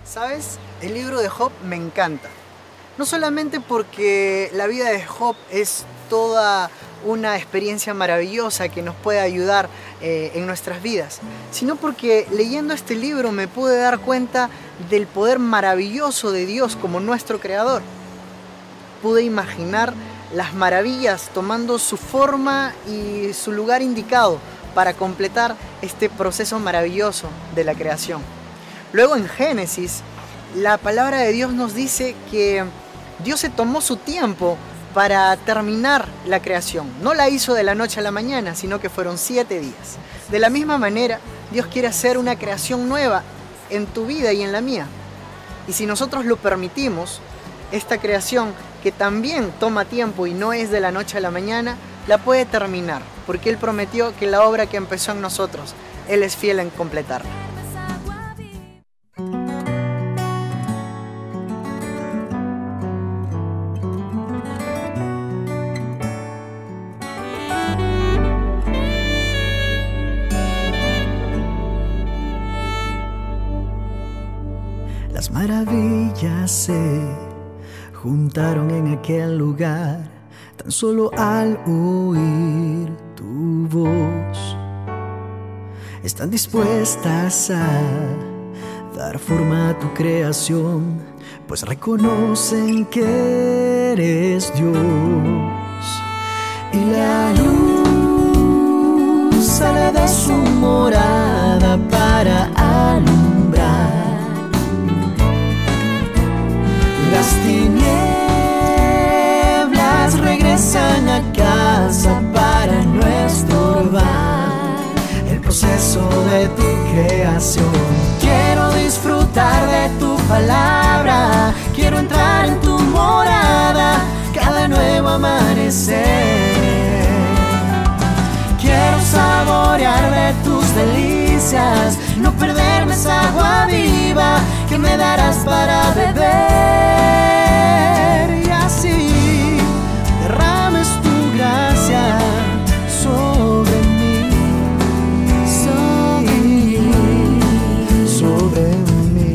¿Sabes? El libro de Job me encanta. No solamente porque la vida de Job es toda una experiencia maravillosa que nos puede ayudar en nuestras vidas, sino porque leyendo este libro me pude dar cuenta del poder maravilloso de Dios como nuestro creador. Pude imaginar las maravillas tomando su forma y su lugar indicado para completar este proceso maravilloso de la creación. Luego en Génesis, la palabra de Dios nos dice que Dios se tomó su tiempo para terminar la creación. No la hizo de la noche a la mañana, sino que fueron 7 días. De la misma manera, Dios quiere hacer una creación nueva en tu vida y en la mía. Y si nosotros lo permitimos, esta creación que también toma tiempo y no es de la noche a la mañana, la puede terminar, porque Él prometió que la obra que empezó en nosotros, Él es fiel en completarla. Las maravillas se juntaron en aquel lugar, tan solo al oír tu voz. Están dispuestas a dar forma a tu creación, pues reconocen que eres Dios. Y la luz sale de su morada para alumbrar. Las tinieblas regresan a casa para no estorbar el proceso de tu creación. Quiero disfrutar de tu palabra, quiero entrar en tu morada cada nuevo amanecer. Quiero saborear de tus delicias, no perderme esa agua viva que me darás para beber. Y así derrames tu gracia sobre mí, sobre mí, sobre mí.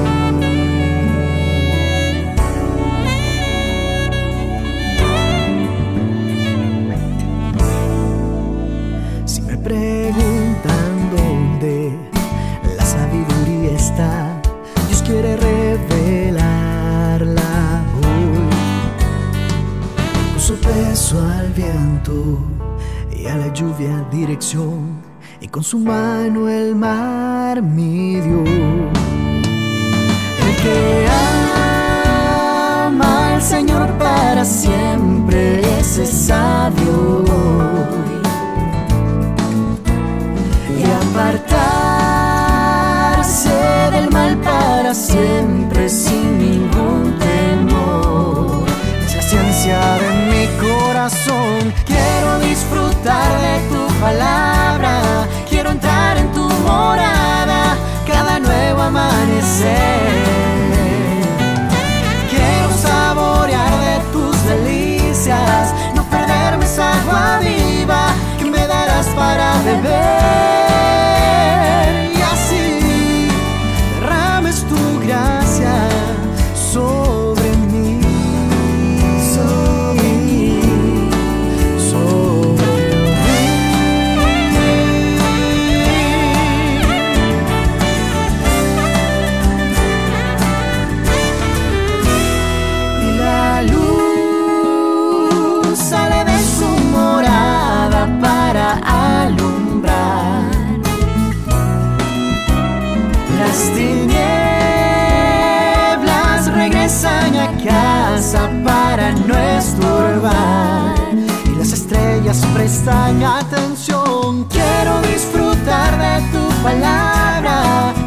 Si me preguntan dónde la sabiduría está, Dios quiere revelarla hoy. Puso peso al viento y a la lluvia dirección, y con su mano el mar midió. El que ama al Señor para siempre, ese es sabio, y apartarse del mal para siempre sin ningún temor. Es la ciencia de mi corazón. Quiero disfrutar de tu palabra, quiero entrar en tu morada cada nuevo amanecer. Quiero saborear de tus delicias, no perderme esa agua viva que me darás para beber. Y así derrames tu gracia sobre mí, sobre mí, sobre mí. Y la luz sale de su morada para alumbrar. Las tinieblas regresan a casa para no estorbar, y las estrellas prestan atención. Quiero disfrutar de tu palabra,